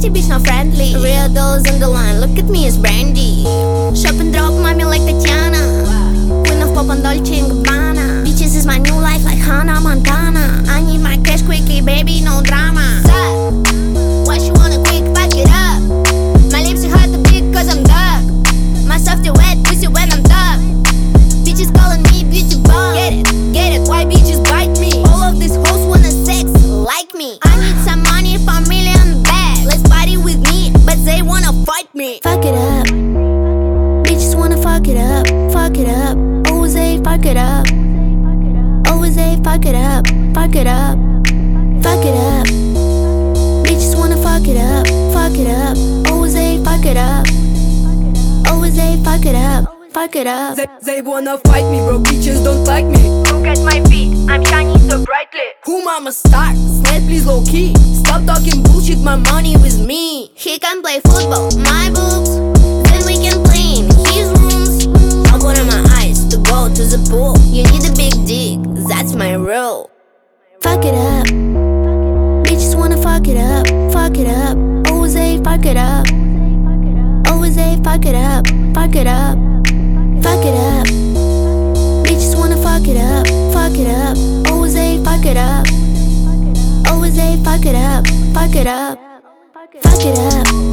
Pretty bitch not friendly. Real dolls on the line, look at me as Brandy. Shop and drop, mommy like Tatiana. Queen of pop and Dolce & Gabbana. Bitches is my new life like Hannah Montana. I need my cash quickly, baby, no drama. Why she wanna quick, back it up. My lips are hard to pick cause I'm dark. My soft wet pussy when I'm dark. Bitches calling me beauty bomb. Get it, why bitches bite me? All of these hoes wanna sex like me. I need some money for a million bags. Let's party with me, but they wanna fight me. Fuck it up. Bitches wanna fuck it up, fuck it up. Always they fuck it up. Always they fuck it up, fuck it up. Fuck it up. Bitches wanna fuck it up, fuck it up. Always they fuck it up. Always they fuck it up, fuck it up. They wanna fight me, bro, bitches don't like me. Look at my feet, I'm shining so brightly. Who mama star? Snap please low key. Stop talking bullshit, my money with me. He can play football, my boobs. Then we can play in his rooms. I'll put on my eyes to go to the pool. You need a big dick, that's my rule. Fuck it up. Bitches wanna fuck it up, fuck it up. Always they fuck it up. Always they fuck it up, fuck it up. Fuck it up. Bitches wanna fuck it up, fuck it up. Always they fuck it up. Always they fuck it up, fuck it up. Fuck it up.